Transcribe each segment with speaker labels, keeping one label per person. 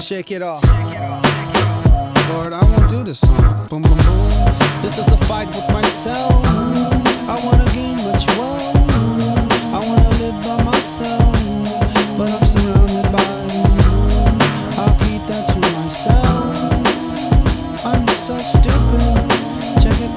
Speaker 1: Shake it off. Lord, I won't do this song. Boom, boom, boom. This is a fight with myself. I wanna gain much wealth. I wanna live by myself, but I'm surrounded by you. I'll keep that to myself. I'm so stupid. Check it,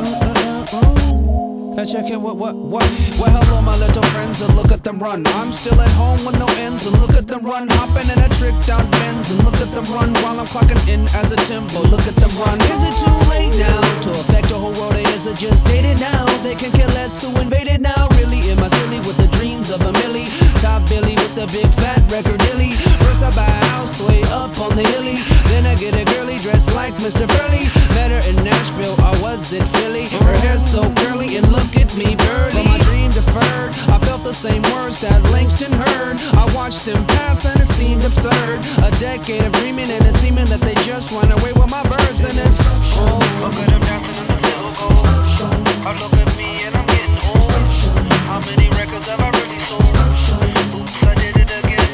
Speaker 1: check it, what? Well, hello, my little friends, and look at them run. I'm still at home with no ends, and look at them run. Hopping in a tricked out Benz, and look at them run. While I'm clocking in as a tempo, look at them run. Is it too late now to affect the whole world, or is it just dated now? They can care less who invaded now. Really, am I silly with the dreams of a millie? Top Billy with the big fat record dilly. First I buy a house way up on the hilly, then I get a girly dressed like Mr. Furley. Met her in Nashville, or was it Philly? Her hair's so curly, and look at me burly. But my dream deferred, I felt the same words that Langston heard. I watched him pass and it seemed absurd. A decade of dreaming and it seeming that they just run away with my verbs. And it's look at him dancing in the middle goal. I look at me and I'm getting old. How many records have I really sold? Oops, I did it again.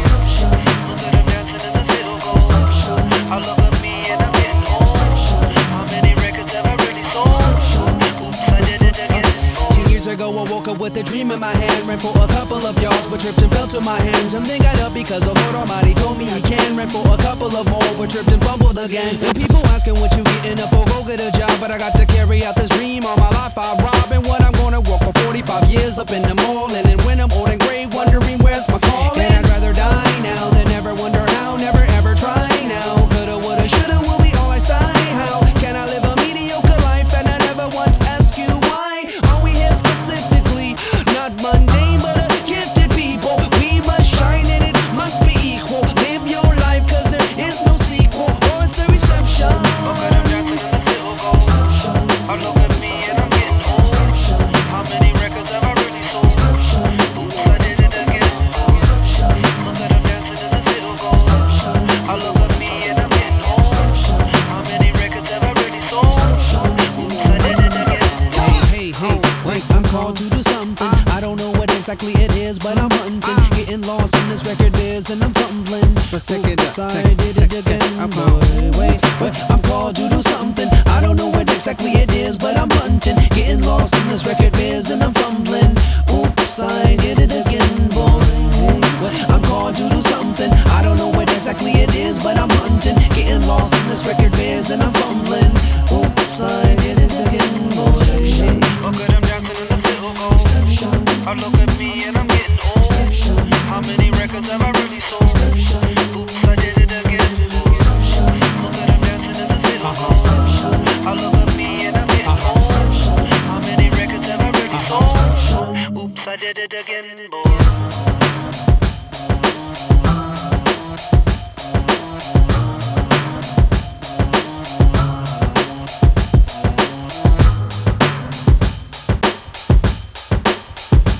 Speaker 1: Look at him dancing in the middle goal. I look at me and I'm getting old. How many records have I really sold? Oops, I did it again. 10 years ago I woke up with a dream in my hand. Ran for a couple of yards but tripped and fell to my hands. And then got up because the Lord Almighty told me he can. Ran for a couple of more but tripped and fumbled again. And people asking what you getting up for, go get a job. But I got to carry out this dream all my life. I rob and what I'm gonna work for 45 years up in the mall. And then when I'm old and gray wondering where's my calling. And I'd rather die now than ever wonder how. Never ever try now. Coulda, woulda, shoulda will be all I say. How can I live a mediocre life and I never once ask you why? Are we here specifically? Not mundane but a gifted people. We must shine and it must be equal. Live your life cause there is no sequel, or it's a reception. Look at him dancing in the middle goal. I look at me and I'm getting old. How many records have I really sold? Oops, I did it again. Look at him dancing in the middle goal. I look at me and I'm getting old. How many records have I really sold? Oops, I did it again. Hey, wait, I'm called to do something. I don't know what exactly it is, but I'm hunting. Getting lost in this record biz and I'm fumbling. Let's take it up. I did it again. Wait, I'm called to do something. I don't know what exactly it is, but I'm hunting. Getting lost in this record biz and I'm fumbling. Oops, I did it again, boy. I'm called to do something. I don't know what exactly it is, but I'm hunting. Getting lost in this record biz and I'm fumbling. Oops, I did it again, boy. Look at him dancing in the middle goal. I look at me and I'm getting old. How many records have I really sold? Oops, I did it again. Look at him dancing in the middle goal. I look at me and I'm getting old. How many records have I really sold? Oops, I did it again, boy.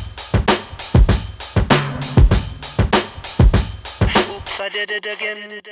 Speaker 1: I did it again.